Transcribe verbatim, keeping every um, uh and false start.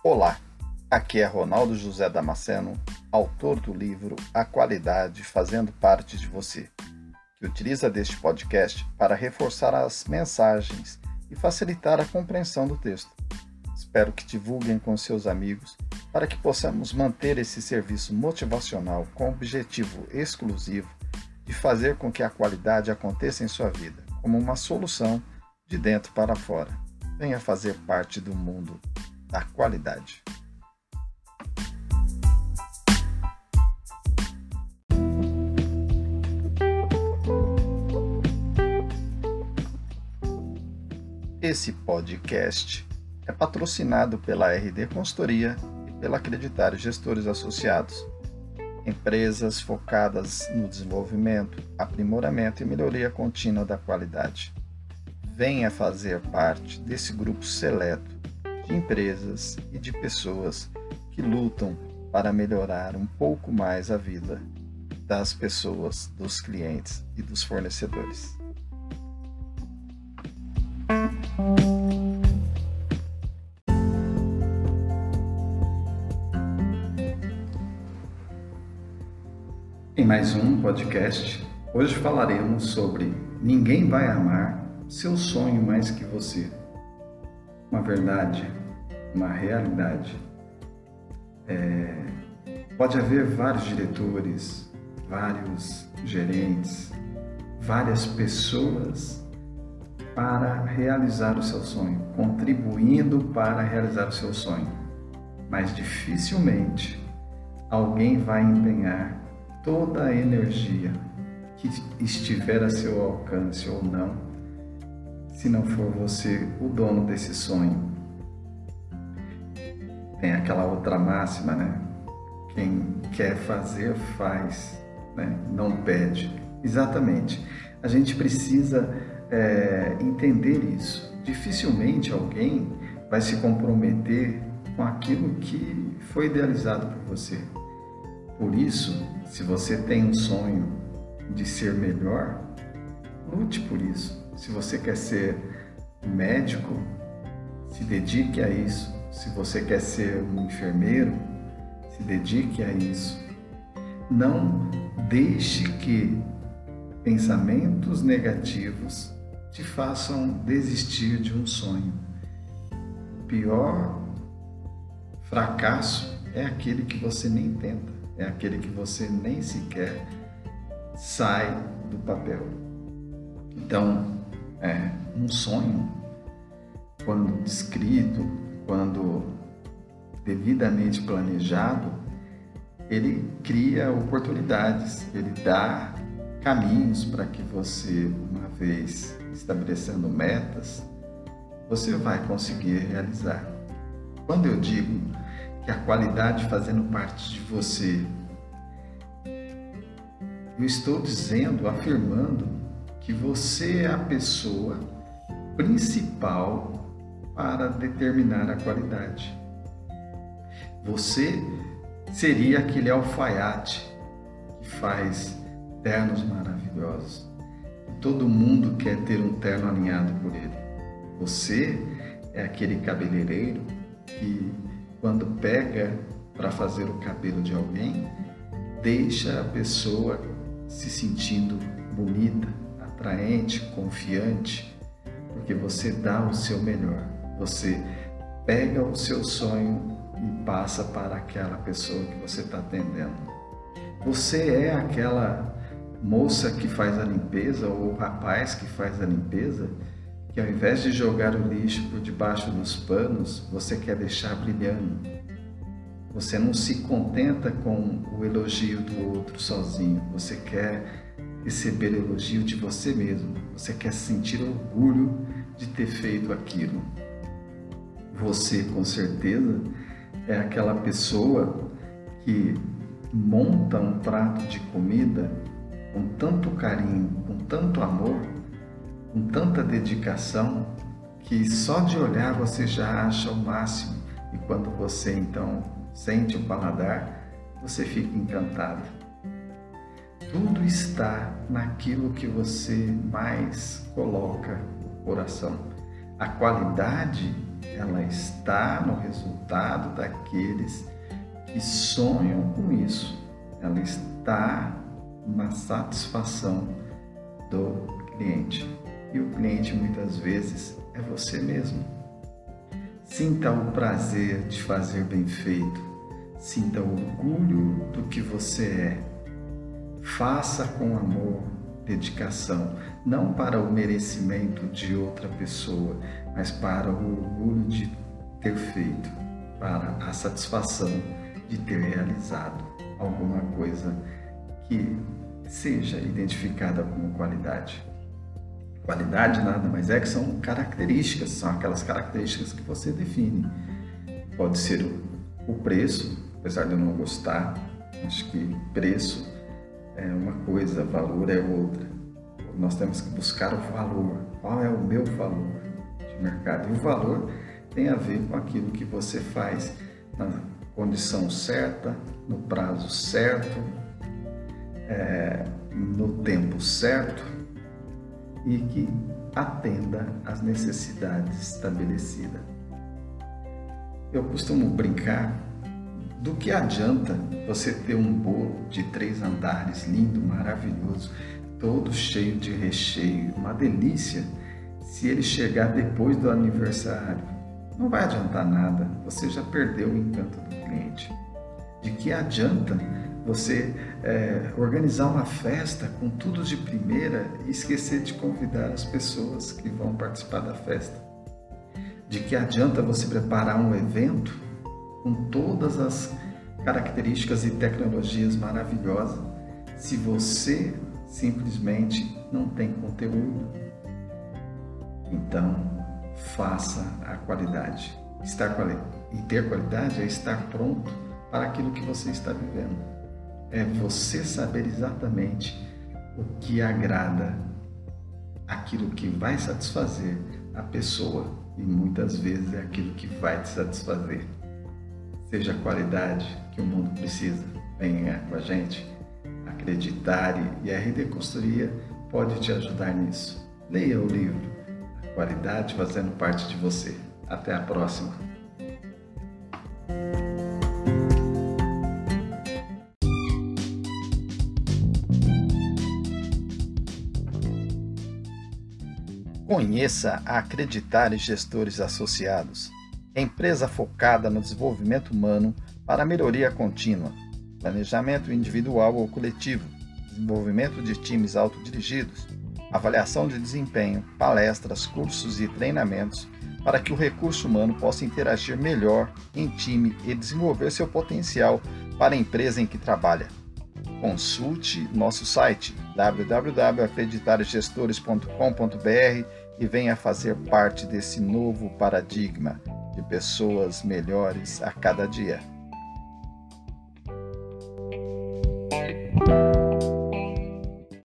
Olá, aqui é Ronaldo José Damasceno, autor do livro A Qualidade Fazendo Parte de Você, que utiliza deste podcast para reforçar as mensagens e facilitar a compreensão do texto. Espero que divulguem com seus amigos para que possamos manter esse serviço motivacional com o objetivo exclusivo de fazer com que a qualidade aconteça em sua vida, como uma solução de dentro para fora. Venha fazer parte do mundo da qualidade. Esse podcast é patrocinado pela R D Consultoria e pela Acreditário Gestores Associados, empresas focadas no desenvolvimento, aprimoramento e melhoria contínua da qualidade. Venha fazer parte desse grupo seleto de empresas e de pessoas que lutam para melhorar um pouco mais a vida das pessoas, dos clientes e dos fornecedores. Em mais um podcast, hoje falaremos sobre ninguém vai amar seu sonho mais que você. Uma verdade, uma realidade. É, pode haver vários diretores, vários gerentes, várias pessoas para realizar o seu sonho, contribuindo para realizar o seu sonho. Mas dificilmente alguém vai empenhar toda a energia que estiver a seu alcance ou não, se não for você o dono desse sonho. Tem aquela outra máxima, né? Quem quer fazer, faz, né? Não pede. Exatamente. A gente precisa é, entender isso. Dificilmente alguém vai se comprometer com aquilo que foi idealizado por você. Por isso, se você tem um sonho de ser melhor, lute por isso. Se você quer ser médico, se dedique a isso. Se você quer ser um enfermeiro, se dedique a isso. Não deixe que pensamentos negativos te façam desistir de um sonho. O pior fracasso é aquele que você nem tenta. É aquele que você nem sequer sai do papel. Então, é, um sonho, quando descrito, quando devidamente planejado, ele cria oportunidades, ele dá caminhos para que você, uma vez estabelecendo metas, você vai conseguir realizar. Quando eu digo que a qualidade fazendo parte de você, eu estou dizendo, afirmando que você é a pessoa principal para determinar a qualidade. Você seria aquele alfaiate que faz ternos maravilhosos. Todo mundo quer ter um terno alinhado por ele. Você é aquele cabeleireiro que, quando pega para fazer o cabelo de alguém, deixa a pessoa se sentindo bonita, atraente, confiante, porque você dá o seu melhor. Você pega o seu sonho e passa para aquela pessoa que você está atendendo. Você é aquela moça que faz a limpeza ou o rapaz que faz a limpeza, que ao invés de jogar o lixo por debaixo dos panos, você quer deixar brilhando. Você não se contenta com o elogio do outro sozinho. Você quer receber elogio de você mesmo. Você quer sentir orgulho de ter feito aquilo. Você, com certeza, é aquela pessoa que monta um prato de comida com tanto carinho, com tanto amor, com tanta dedicação, que só de olhar você já acha o máximo. E quando você então sente o paladar, você fica encantado. Tudo está naquilo que você mais coloca o coração. A qualidade ela está no resultado daqueles que sonham com isso. Ela está na satisfação do cliente. E o cliente muitas vezes é você mesmo. Sinta o prazer de fazer bem feito. Sinta o orgulho do que você é. Faça com amor, dedicação, não para o merecimento de outra pessoa, mas para o orgulho de ter feito, para a satisfação de ter realizado alguma coisa que seja identificada como qualidade. Qualidade nada mais é que são características, são aquelas características que você define. Pode ser o preço, apesar de eu não gostar, acho que preço é uma coisa, valor é outra. Nós temos que buscar o valor. Qual é o meu valor de mercado? E o valor tem a ver com aquilo que você faz na condição certa, no prazo certo, é, no tempo certo e que atenda às necessidades estabelecidas. Eu costumo brincar do que adianta você ter um bolo de três andares, lindo, maravilhoso, todo cheio de recheio, uma delícia, se ele chegar depois do aniversário. Não vai adiantar nada, você já perdeu o encanto do cliente. De que adianta você é, organizar uma festa com tudo de primeira e esquecer de convidar as pessoas que vão participar da festa? De que adianta você preparar um evento com todas as características e tecnologias maravilhosas se você simplesmente não tem conteúdo? Então, faça a qualidade. Estar quali- e ter qualidade é estar pronto para aquilo que você está vivendo. É você saber exatamente o que agrada, aquilo que vai satisfazer a pessoa, e muitas vezes é aquilo que vai te satisfazer. Seja a qualidade que o mundo precisa. Venha com a gente. Acreditar e a R D Consultoria pode te ajudar nisso. Leia o livro A Qualidade Fazendo Parte de Você. Até a próxima. Conheça a Acreditar e Gestores Associados, empresa focada no desenvolvimento humano para melhoria contínua, planejamento individual ou coletivo, desenvolvimento de times autodirigidos, avaliação de desempenho, palestras, cursos e treinamentos para que o recurso humano possa interagir melhor em time e desenvolver seu potencial para a empresa em que trabalha. Consulte nosso site w w w ponto acreditar gestores ponto com ponto b r e venha fazer parte desse novo paradigma de pessoas melhores a cada dia.